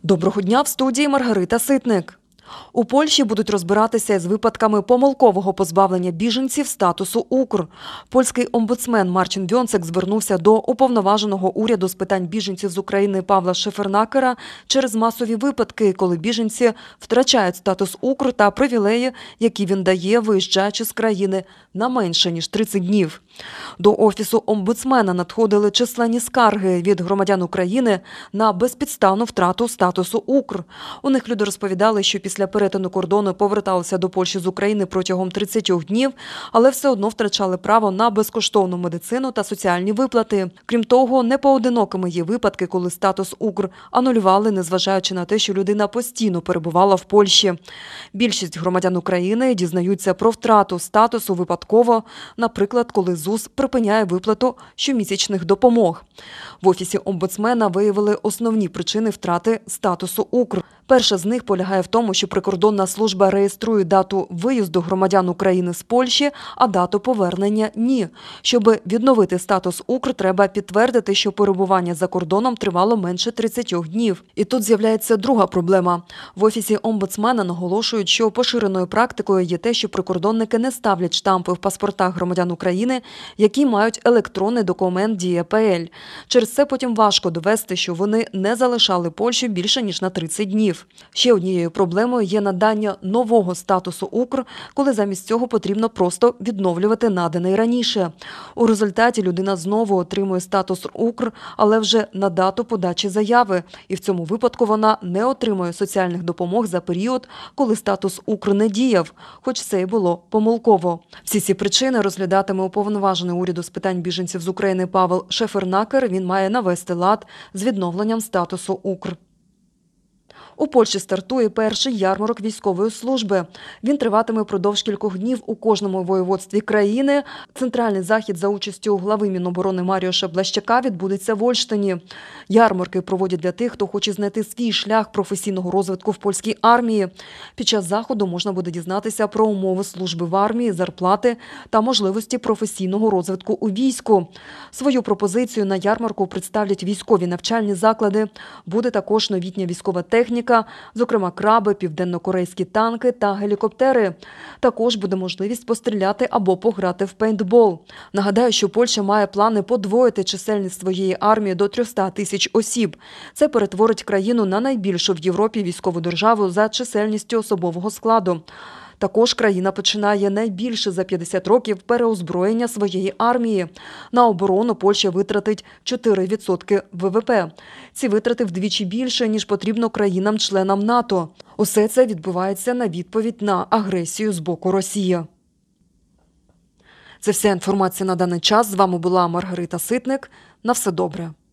Доброго дня, в студії Маргарита Ситник. У Польщі будуть розбиратися з випадками помилкового позбавлення біженців статусу УКР. Польський омбудсмен Марчин Вьонцек звернувся до уповноваженого уряду з питань біженців з України Павла Шефернакера через масові випадки, коли біженці втрачають статус УКР та привілеї, які він дає, виїжджаючи з країни на менше, ніж 30 днів. До Офісу омбудсмена надходили численні скарги від громадян України на безпідставну втрату статусу УКР. У них люди розповідали, що після перетину кордону поверталися до Польщі з України протягом 30 днів, але все одно втрачали право на безкоштовну медицину та соціальні виплати. Крім того, непоодинокими є випадки, коли статус УКР анулювали, незважаючи на те, що людина постійно перебувала в Польщі. Більшість громадян України дізнаються про втрату статусу випадково, наприклад, коли ЗУС припиняє виплату щомісячних допомог. В Офісі омбудсмена виявили основні причини втрати статусу УКР. Перша з них полягає в тому, що прикордонна служба реєструє дату виїзду громадян України з Польщі, а дату повернення – ні. Щоб відновити статус УКР, треба підтвердити, що перебування за кордоном тривало менше 30 днів. І тут з'являється друга проблема. В Офісі омбудсмена наголошують, що поширеною практикою є те, що прикордонники не ставлять штампи в паспортах громадян України, які мають електронний документ «Дія.ПЛ». Через це потім важко довести, що вони не залишали Польщу більше, ніж на 30 днів. Ще однією проблемою є надання нового статусу УКР, коли замість цього потрібно просто відновлювати наданий раніше. У результаті людина знову отримує статус УКР, але вже на дату подачі заяви. І в цьому випадку вона не отримує соціальних допомог за період, коли статус УКР не діяв, хоч це й було помилково. Всі ці причини розглядатиме уповноважений уряду з питань біженців з України Павел Шефернакер. Він має навести лад з відновленням статусу УКР. У Польщі стартує перший ярмарок військової служби. Він триватиме впродовж кількох днів у кожному воєводстві країни. Центральний захід за участю глави Міноборони Маріуша Блащака відбудеться в Ольштині. Ярмарки проводять для тих, хто хоче знайти свій шлях професійного розвитку в польській армії. Під час заходу можна буде дізнатися про умови служби в армії, зарплати та можливості професійного розвитку у війську. Свою пропозицію на ярмарку представлять військові навчальні заклади. Буде також новітня військова техніка, зокрема краби, південно-корейські танки та гелікоптери. Також буде можливість постріляти або пограти в пейнтбол. Нагадаю, що Польща має плани подвоїти чисельність своєї армії до 300 тисяч осіб. Це перетворить країну на найбільшу в Європі військову державу за чисельністю особового складу. Також країна починає найбільше за 50 років переозброєння своєї армії. На оборону Польща витратить 4% ВВП. Ці витрати вдвічі більше, ніж потрібно країнам-членам НАТО. Усе це відбувається на відповідь на агресію з боку Росії. Це вся інформація на даний час. З вами була Маргарита Ситник. На все добре.